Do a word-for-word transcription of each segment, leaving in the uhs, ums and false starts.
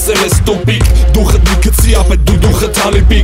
գցել ես տուպիկ Դուխդ մի կծի ապետ դու դուխդ հանի պիկ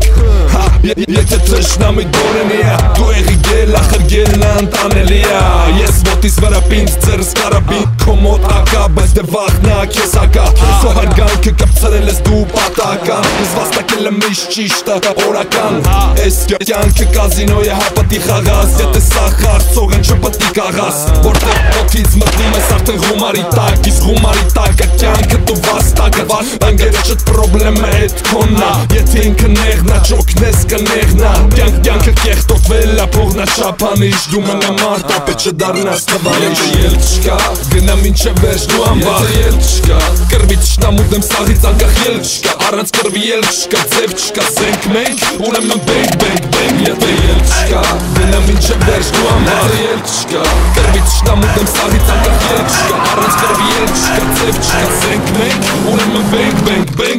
Եթե թշնամի դորենի է Դու եղի գել ախր գելն անտանելի է Ես ոտիս վրա պինդ ձերս կարաբին Կոմոտ ակա բայց դե վաղնա քեզ ակա Սոհար գանքը կպցրել ես դու պատական Ես վաստակել եմ միշտ ճիշտը օրական Ես կյանքը կազինո է հապատի խաղաս Եթե սա խաղցող են չպտի կաղաս Որտեղ ոտից մտնում ես արդեն խումարի տակ Իս խումարի տակը կյանքը դու վաստակը Անգերը չտ պրոբլեմը էտ կոննա Եթե ինքը նեղնա ճոքնես կնեղնա Կյանք կյանքը կեղտոտվել ա փողնա շապանիշ Դու մնա մարդ ապետ չդարնաս տվանիշ Եթե ել չկա գնամ ինչ է վերջ դու անվախ Եթե ել չկա կրվի թշնամուտ եմ սաղից անկախ ել չկա Առանց կրվի ել չկա ձև չկա Սենք մենք ուրեմն բենք բենք բենք Եթե ել չկա գնամ ինչ է վերջ դու անվախ Եթե ել չկա կրվի թշնամուտ եմ սաղից անկախ ել չկա Առանց կրվի ել չկա ձև չկա Սենք մենք ուրեմն բենք բենք բենք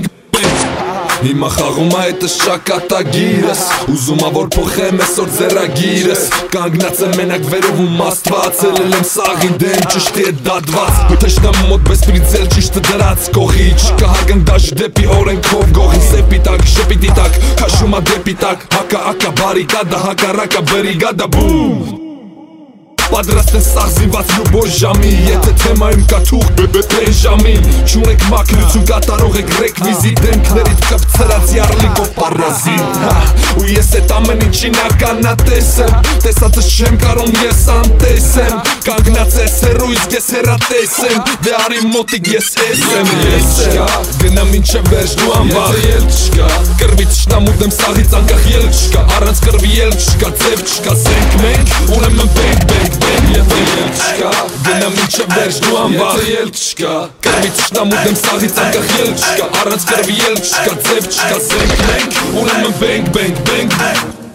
Հիմա խաղում ա հետս շակատագիրս Ուզում ա որ փոխեմ այսօր ձեռագիրս Կանգնած եմ մենակ վերով ու մաստված Էլել եմ սաղին դեմ ճշտի է դադված Թշնամ մոտ բես պրիցել ճիշտը դրած կողի Չկա հագնդաշ դեպի օրենքով գողի Սեպի տակ, շեպիտի տակ, հաշում ա դեպի տակ Հակա ակա բարիկադա, հակա ռակա բերիգադա բում Պատրաստ են սաղ զինված լուբոր ժամի Եթե թեմայում կա թուղ բեն ժամին Չունեք մակնություն կատարող եք ռեկվիզիտ Դեմքներիդ կպցրած յարլիկով պարազիտ Ու ես էտ ամեն ինչին ականատես եմ Տեսածս չեմ կարում ես անտեսեմ Կանգնած ես հերույց ես հերատես եմ Դե արի մոտիկ ես ես եմ Ես չկա գնամ ինչ է վերջ դու անվախ Եթե ել չկա կրվի թշնամուտ եմ սաղից անկախ ել չկա Առանց կրվի ել չկա ձև չկա Սենք մենք ուրեմն բենք բենք Եթե ել չկա գնամ ինչ է վերջ դու անվախ Եթե ել չկա կրվի թշնամուտ եմ սաղից անկախ ել չկա Առանց կրվի ել չկա ձև չկա Սենք մենք ուրեմն բենք բենք բենք